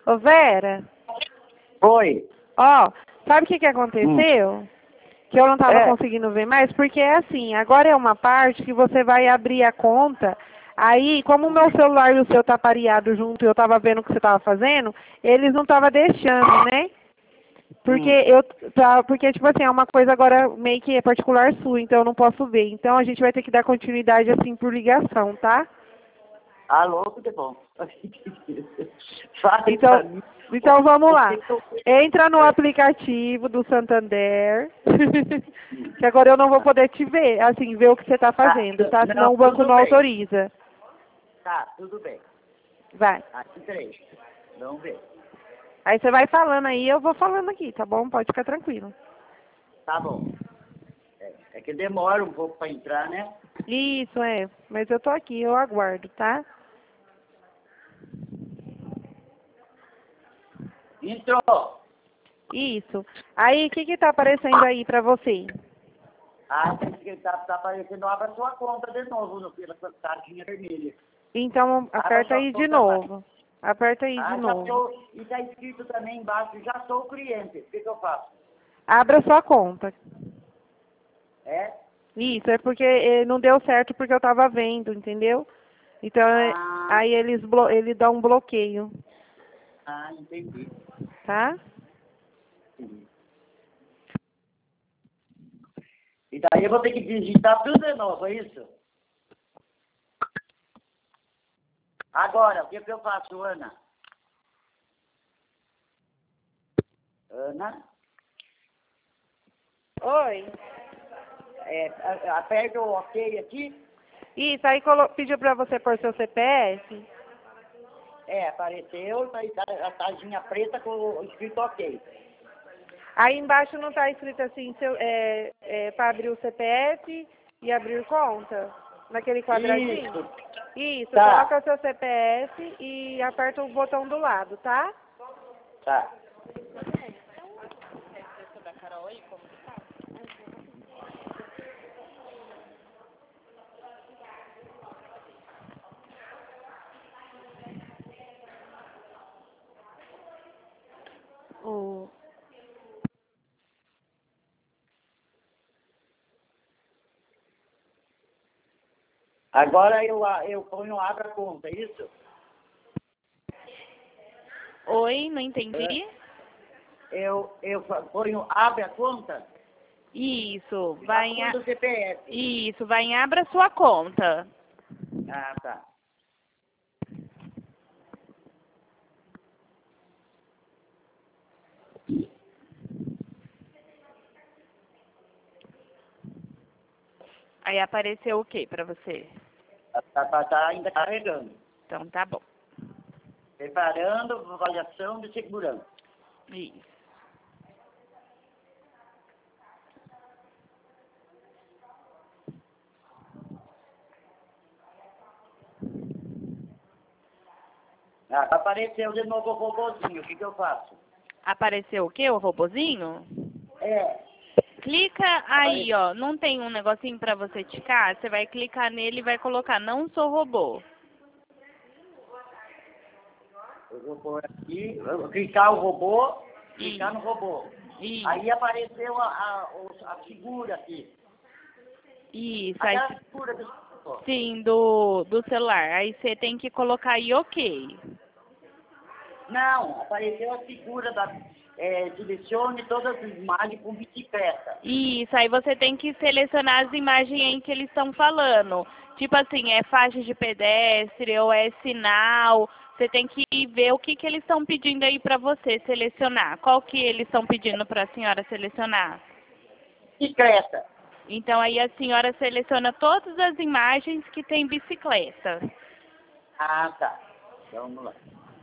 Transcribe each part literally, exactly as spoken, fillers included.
Ô, Vera, Oi. ó, sabe o que que aconteceu? Hum. Que eu não estava É. conseguindo ver mais, porque é assim, agora é uma parte que você vai abrir a conta, aí, como o meu celular e o seu tá pareado junto e eu estava vendo o que você estava fazendo, eles não estavam deixando, né? Porque Hum. eu, tá, porque, tipo assim, é uma coisa agora meio que é particular sua, então eu não posso ver. Então a gente vai ter que dar continuidade assim por ligação, tá? Alô, tudo bom? Fala Então, pra mim. então vamos O lá. que que eu... Entra no É. aplicativo do Santander, que agora eu não vou poder te ver, assim, ver o que você está Tá, fazendo, tá? não, Senão o banco tudo não bem. autoriza. Tá, tudo bem. Vai. Aqui, peraí. Vamos ver. Aí você vai falando aí, eu vou falando aqui, tá bom? Pode ficar tranquilo. Tá bom. É, é que demora um pouco para entrar, né? Isso, é. Mas eu tô aqui, eu aguardo, tá? Entrou. Isso. Aí, o que que tá aparecendo aí pra você? Ah, tem que tá, tá aparecendo, abre a sua conta de novo no, pela sua cardinha vermelha. Então, Abra a aperta sua aí de conta lá. novo. Aperta aí de Ah, já novo. sou, e tá escrito também embaixo, já sou cliente. O que que eu faço? Abra sua conta. É? Isso, é porque eh, não deu certo porque eu tava vendo, entendeu? Então, eh, Ah, aí eles blo ele dá um bloqueio, ah, entendi. tá? Entendi. E daí eu vou ter que digitar tudo de novo, é isso? Agora, o que que eu faço, Ana? Ana? Oi. É, a- aperta o OK aqui. Isso, aí colo- pediu pra você pôr seu C P F. É, apareceu, tá aí tá a taginha preta com o escrito OK. Aí embaixo não tá escrito assim, seu, é, é, para abrir o C P F e abrir conta? Naquele quadradinho? Isso. Isso, Tá, coloca o seu C P F e aperta o botão do lado, tá? tá. O... Agora eu, a- eu ponho abra a conta, é isso? Oi, não É, entendi. Eu, eu fa- ponho abre a conta Isso, e já vai em, põe a- o C P F. isso, vai em abra sua conta. Ah, tá. Aí apareceu o que pra você? Tá, tá, tá ainda carregando. Então tá bom. Preparando avaliação de segurança. Isso. Ah, apareceu de novo o robozinho, o que que eu faço? Apareceu o que? O robozinho? É, Clica aí, apareceu. ó. Não tem um negocinho pra você ticar? Você vai clicar nele e vai colocar não sou robô. Eu vou pôr aqui, eu vou clicar o robô, clicar Isso. no robô. Isso. Aí apareceu a, a, o- a figura aqui. Isso. Aí, Aquela figura do robô. sim, do, do celular. Aí você tem que colocar aí ok. Não, apareceu a figura da. É, selecione todas as imagens com bicicleta. Isso, aí você tem que selecionar as imagens em que eles estão falando. Tipo assim, é faixa de pedestre ou é sinal. Você tem que ver o que, que eles estão pedindo aí pra você selecionar. Qual que eles estão pedindo para a senhora selecionar? Bicicleta. Então aí a senhora seleciona todas as imagens que tem bicicleta. Ah, tá. Então, vamos lá.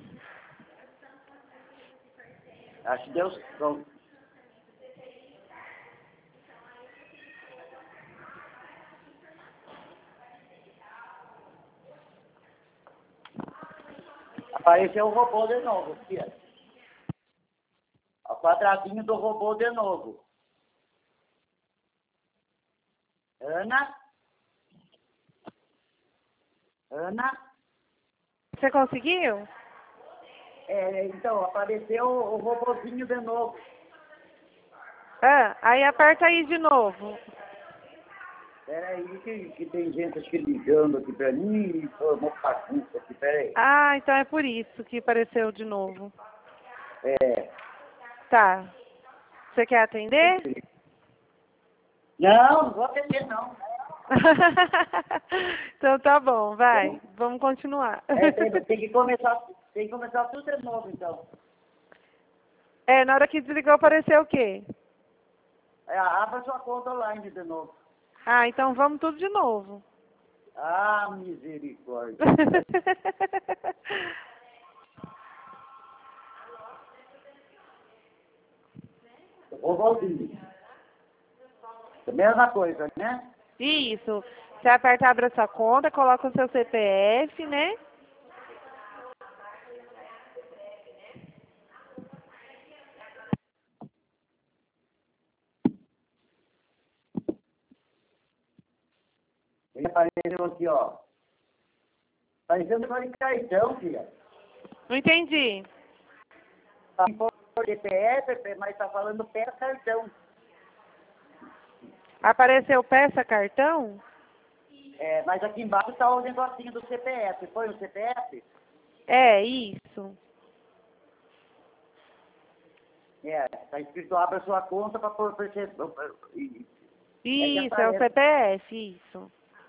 Acho que deu. Pronto. Apareceu o robô de novo, aqui, ó. O quadradinho do robô de novo. Ana? Ana? Você conseguiu? É, então, apareceu o robozinho de novo. Ah, aí aperta aí de novo. Peraí, que, que tem gente acho que ligando aqui pra mim e foi uma bagunça aqui, peraí. Ah, então é por isso que apareceu de novo. É. Tá. Você quer atender? Não, não vou atender não. Então tá bom, vai. Vamos continuar. É, tem, tem que começar, tem que começar tudo de novo, então. É, na hora que desligou apareceu o quê? É, abra sua conta online de novo. Ah, então vamos tudo de novo. Ah, misericórdia. Robozinho. É a mesma coisa, né? Isso. Você aperta, abre a sua conta, coloca o seu C P F, né? Ele apareceu aqui, ó. Apareceu um negócio de cartão, filha. Não entendi. Tá por C P F, mas tá falando pé cartão. Apareceu peça cartão? É, mas aqui embaixo tá o negocinho do C P F. Põe o C P F? É, isso. É, tá escrito abra sua conta para por perceber. Isso, é o C P F, isso.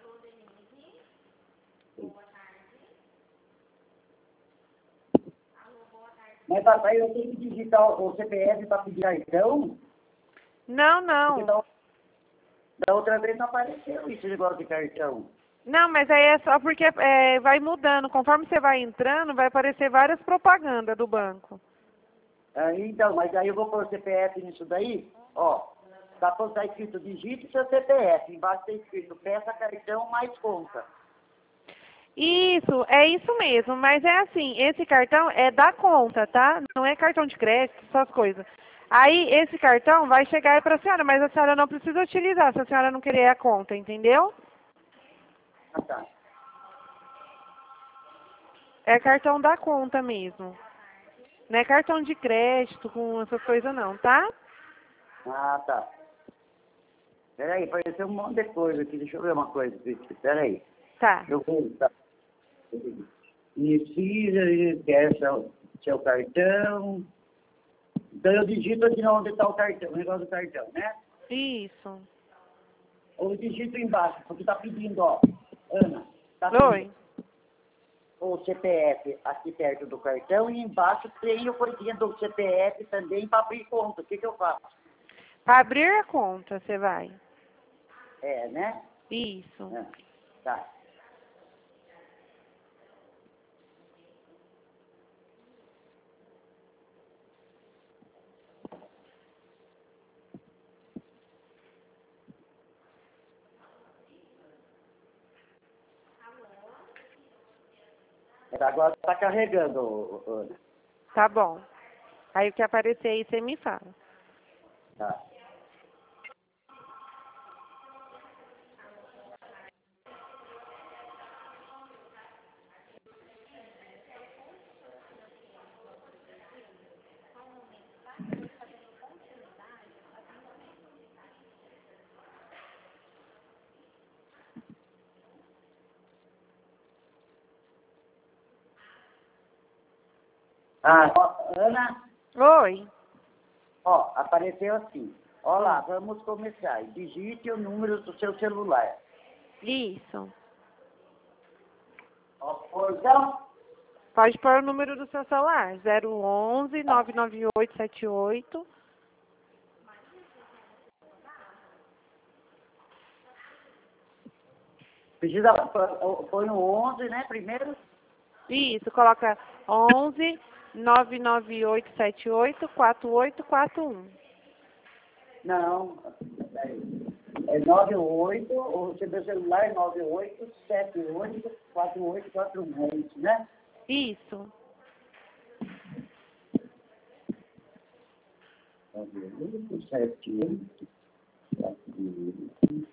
Mas papai, eu tenho que digitar o C P F para pedir cartão? Não, não. Da, da outra vez não apareceu esse negócio de cartão. Não, mas aí é só porque é, vai mudando. Conforme você vai entrando, vai aparecer várias propagandas do banco. Aí, então, mas aí eu vou pôr o C P F nisso daí, ó. Tá, tá escrito digite seu C P F. Embaixo tá escrito peça cartão mais conta. Isso, é isso mesmo. Mas é assim, esse cartão é da conta, tá? Não é cartão de crédito, essas coisas. Aí, esse cartão vai chegar aí pra senhora, mas a senhora não precisa utilizar se a senhora não querer a conta, entendeu? Ah, tá. É cartão da conta mesmo. Não é cartão de crédito com essas coisas não, tá? Ah, tá. Peraí, apareceu um monte de coisa aqui. Deixa eu ver uma coisa. Peraí. Tá. Eu vou. Tá. Inicia, quer seu, seu cartão. Então eu digito aqui onde está o cartão, o negócio do cartão, né? Isso. Ou digito embaixo, porque está pedindo, ó. Ana, tá pedindo Oi. o C P F aqui perto do cartão e embaixo tem o coisinha do C P F também para abrir conta. O que, que eu faço? Para abrir a conta, você vai. É, né? Isso. É. Tá. Agora está carregando, Ana. Tá bom. Aí o que aparecer aí, você me fala. Tá. Ah, ó, Ana, Oi. ó, apareceu assim. Ó lá, vamos começar. Digite o número do seu celular. Isso. Ó, então, Pode pôr o número do seu celular. zero onze, nove nove oito sete oito. precisa põe no onze, né, primeiro? Isso, coloca onze, nove nove oito sete oito, quatro oito quatro um. Não, é nove oito, o seu celular é nove oito sete oito quatro oito quatro um, é isso, né? Isso. nove oito sete oito quatro oito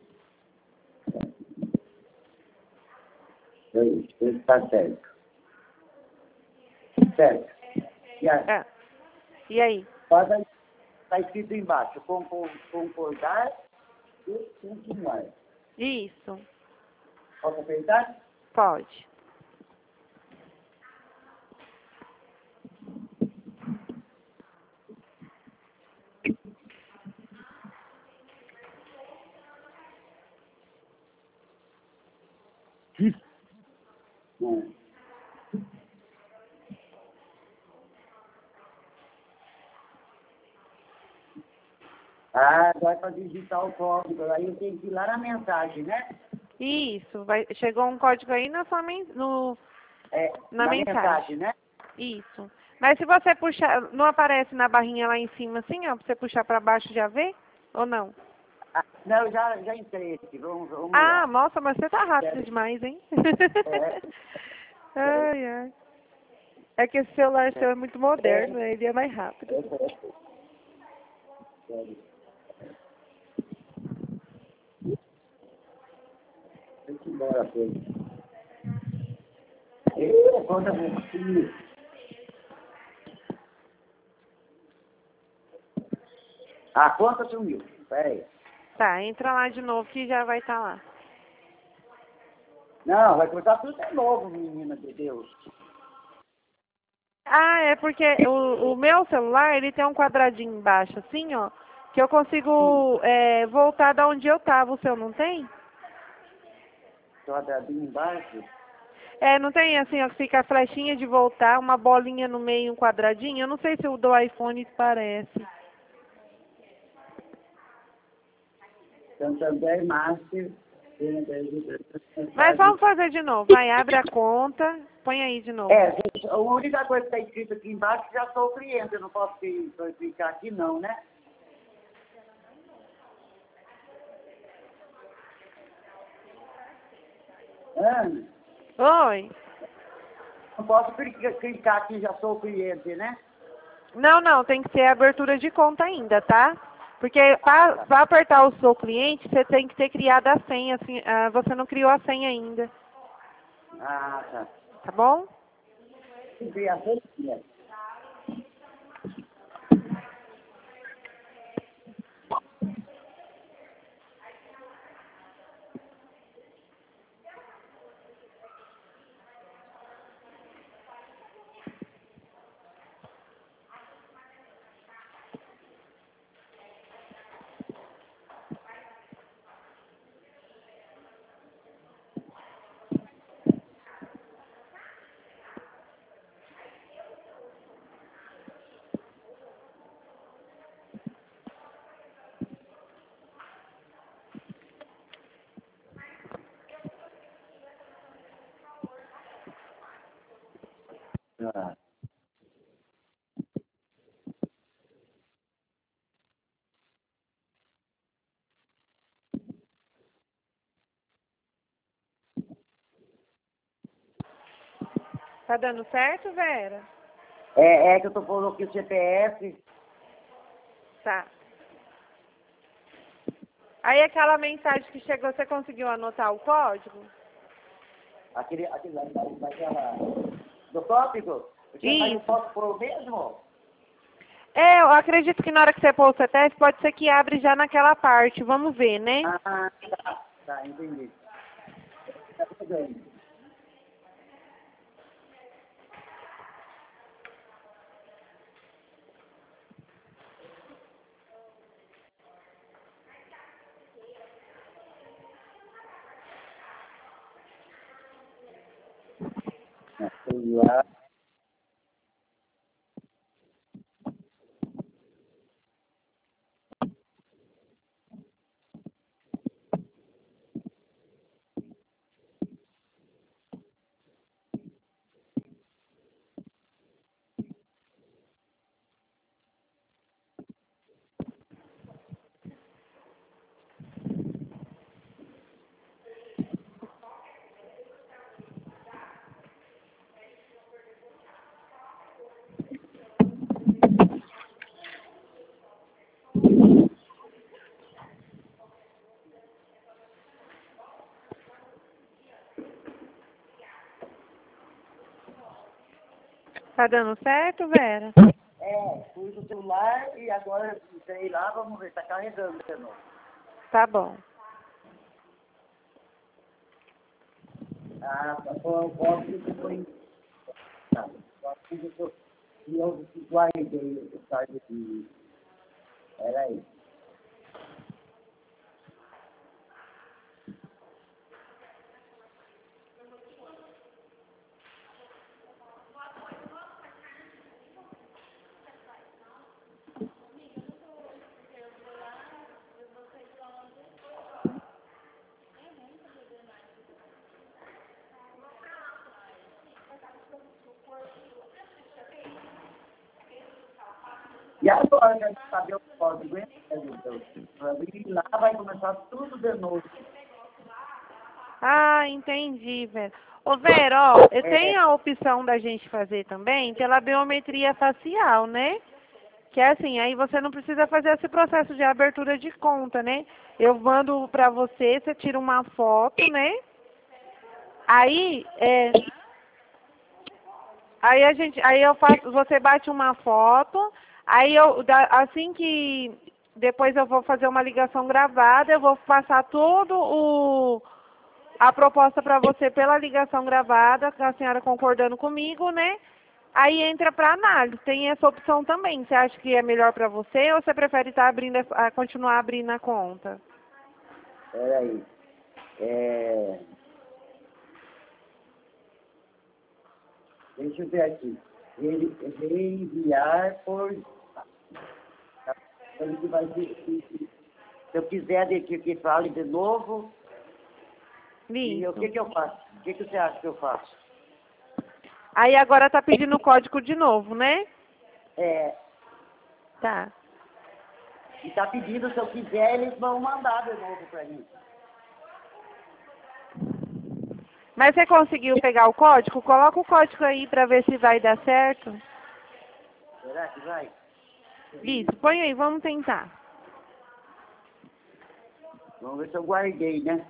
quatro um. Está certo. Certo. E aí? Ah, e aí? Está escrito embaixo, concor- concordar e continuar. Isso. Posso apertar? Pode. Não. Ah, agora para digitar o código. Aí eu tenho que ir lá na mensagem, né? Isso. Vai, chegou um código aí na sua men no, É, na, na mensagem. mensagem, né? Isso. Mas se você puxar, não aparece na barrinha lá em cima assim, ó, pra você puxar para baixo já vê? Ou não? Ah, não, já, já entrei aqui. Vamos, vamos Ah, lá. nossa, mas você tá rápido Sério? demais, hein? É. Ai, ai. É que esse celular seu é muito moderno, né? Ele é mais rápido. Sério. Tem que ir embora, coisa. Eu, conta você. A conta sumiu. Peraí. Tá, entra lá de novo que já vai estar lá. Não, vai começar tudo de novo, menina de Deus. Ah, é porque o, o meu celular, ele tem um quadradinho embaixo, assim, ó, que eu consigo é, voltar da onde eu tava. O seu não tem? Quadradinho embaixo. É, não tem assim, ó, que fica a flechinha de voltar, uma bolinha no meio, um quadradinho? Eu não sei se o do iPhone parece. Santander Master. Mas vamos fazer de novo. Vai, abre a conta, põe aí de novo. É, gente, a única coisa que está escrito aqui embaixo, já sou cliente. Eu não posso clicar aqui não, né? Ana, Oi. não posso clicar, clicar aqui, já sou cliente, né? Não, não, tem que ser abertura de conta ainda, tá? Porque para apertar o seu cliente, você tem que ter criado a senha. Assim, ah, você não criou a senha ainda, Ah, tá. tá bom? Criei a senha. Ah. Tá dando certo, Vera? É, é que eu tô pondo aqui o C P F. Tá. Aí aquela mensagem que chegou, você conseguiu anotar o código? Aquele, aquele lá, daquela, do tópico. Porque mas eu Isso. posso pôr o mesmo? É, eu acredito que na hora que você pôr o C T F, pode ser que abre já naquela parte. Vamos ver, né? Ah, tá. Tá, entendi. Tá tudo bem. Celular. Tá dando certo, Vera? É, pus o celular e agora entrei lá, vamos ver, tá carregando de novo. Tá bom. Ah, tá bom, posso que eu foi. Tá, posso que eu e eu guardei o site aqui. Era aí. E agora, já saber o código, hein? Para abrir lá, vai começar tudo de novo. Ah, entendi, Vera. Ô, Vera, ó, eu tenho a opção da gente fazer também pela biometria facial, né? Que é assim, aí você não precisa fazer esse processo de abertura de conta, né? Eu mando pra você, você tira uma foto, né? Aí, é, aí a gente, aí eu faço, você bate uma foto, aí eu, da- assim que depois eu vou fazer uma ligação gravada, eu vou passar todo o a proposta para você pela ligação gravada, com a senhora concordando comigo, né? Aí entra para análise. Tem essa opção também. Você acha que é melhor para você ou você prefere estar abrindo, a, continuar abrindo a conta? Peraí. É... Deixa eu ver aqui. Ele enviar por. Ele que vai ser. Se eu quiser de que, que fale de novo, e o que, que eu faço? O que, que você acha que eu faço? Aí agora tá pedindo o código de novo, né? É. Tá. E tá pedindo, se eu quiser, eles vão mandar de novo para mim. Mas você conseguiu pegar o código? Coloca o código aí para ver se vai dar certo. Será que vai? Isso, põe aí, vamos tentar. Vamos ver se eu guardei, né?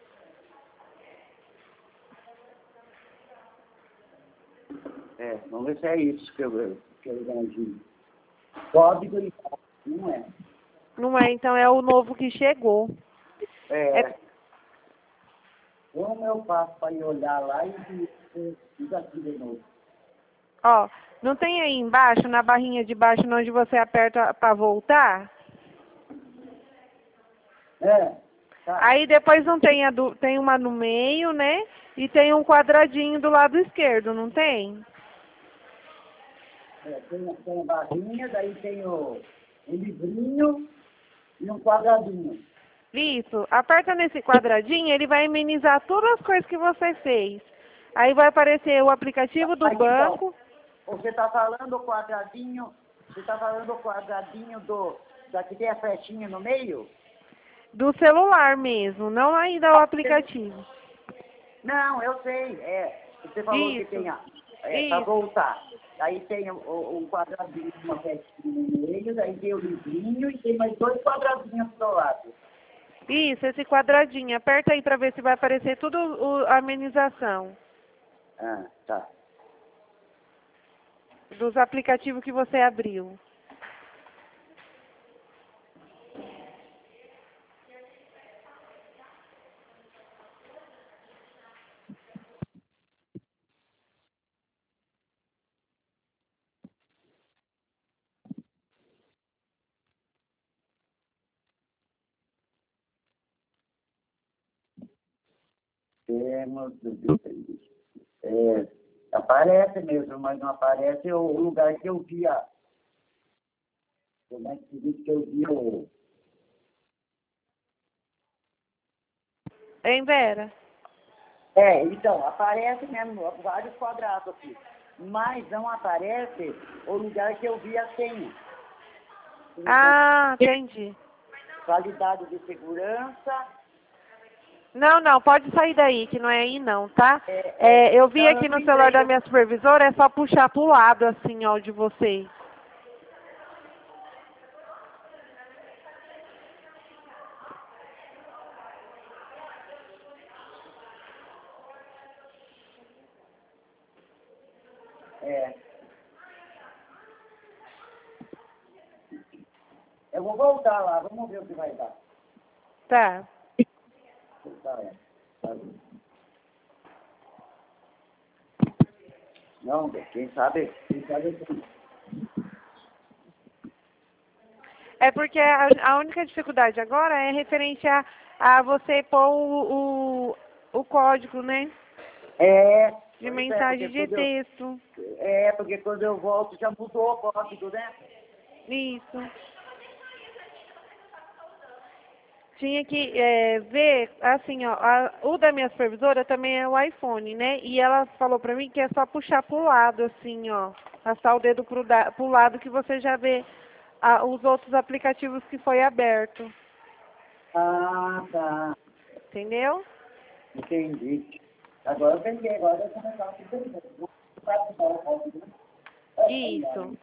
É, vamos ver se é isso que eu, que eu imagino. Código e não é. Não é, então é o novo que chegou. É. É, Como eu faço para ir olhar lá e fiz aqui de novo? ó, não tem aí embaixo, na barrinha de baixo, onde você aperta para voltar? É. Tá. Aí depois não tem, a do, tem uma no meio, né? E tem um quadradinho do lado esquerdo, não tem? É, tem, tem a barrinha, daí tem o, o livrinho e um quadradinho. Isso. Aperta nesse quadradinho, ele vai amenizar todas as coisas que você fez. Aí vai aparecer o aplicativo do Aí, banco. então, você está falando o quadradinho, você está falando o quadradinho do, daqui tem a flechinha no meio? Do celular mesmo, não ainda o aplicativo. Não, eu sei, é. Você falou Isso. que tem a, é, para Isso. voltar. Aí tem o, o, um quadradinho, uma flechinha no meio, daí tem o livrinho e tem mais dois quadradinhos do lado. Isso, esse quadradinho. Aperta aí para ver se vai aparecer tudo o, a amenização Ah, tá. dos aplicativos que você abriu. Temos, é, aparece mesmo, mas não aparece o lugar que eu via. Como é que diz que eu vi o... Hein, Vera? É, então, aparece mesmo vários quadrados aqui. Mas não aparece o lugar que eu vi a senha. Ah, entendi. Qualidade de segurança. Não, não, pode sair daí, que não é aí não, tá? É, É, eu vi não, aqui eu não no celular da entrei. minha supervisora, é só puxar pro lado, assim, ó, de você. É, vou voltar lá, vamos ver o que vai dar. Tá. Tá, é. Tá. Não, quem sabe, quem sabe... É porque a, a única dificuldade agora é referente a, a você pôr o, o, o código, né? É. De É, mensagem de texto. Eu, é, porque quando eu volto já mudou o código, né? Isso. Tinha que é, ver, assim, ó, a, o da minha supervisora também é o iPhone, né? E ela falou pra mim que é só puxar pro lado, assim, ó. Passar o dedo pro, da, pro lado que você já vê a, os outros aplicativos que foi aberto. Ah, tá. Entendeu? Entendi. Agora eu entendi, agora eu vou começar a entender. Isso.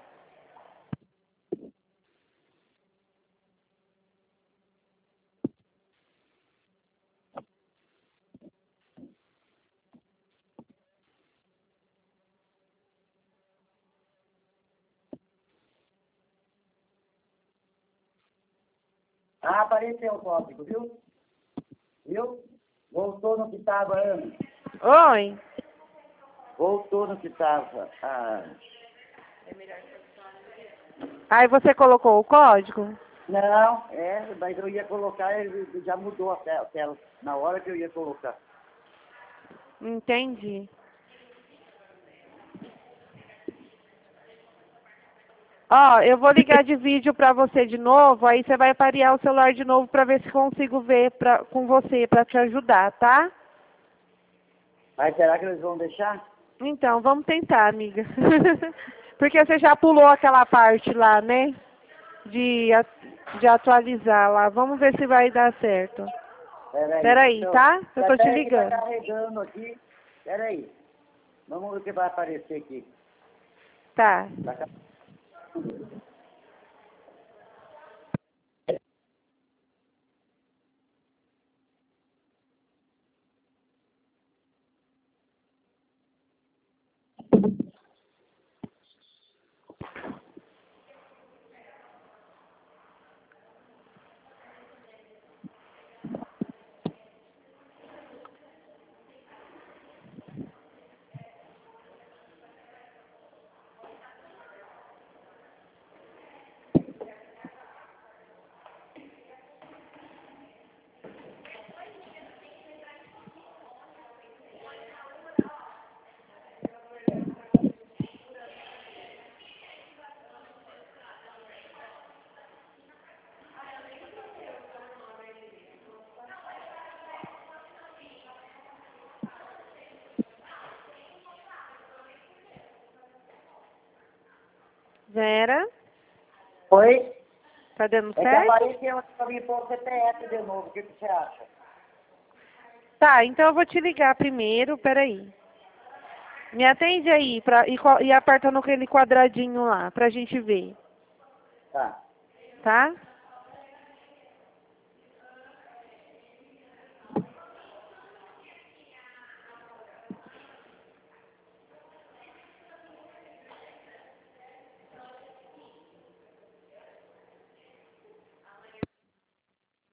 Ah, apareceu o código, viu? Viu? Voltou no que estava antes. Oi? Voltou no que estava. Ah. Aí você colocou o código? Não, é, mas eu ia colocar, ele já mudou a tela, a tela na hora que eu ia colocar. Entendi. Ó, eu vou ligar de vídeo pra você de novo, aí você vai parear o celular de novo pra ver se consigo ver pra, com você, pra te ajudar, tá? Mas será que eles vão deixar? Então, vamos tentar, amiga. Porque você já pulou aquela parte lá, né? De, de atualizar lá. Vamos ver se vai dar certo. Peraí, Peraí, então, tá? Eu tô te peraí que tá ligando. carregando aqui. Peraí. Vamos ver o que vai aparecer aqui. Tá. Tá ca- Vera, Oi? tá dando É que certo? apareceu aqui pra mim pôr o C P F de novo. O que, que você acha? Tá, então eu vou te ligar primeiro, peraí. Me atende aí pra, e, co- e aperta naquele quadradinho lá, pra gente ver, Tá. tá?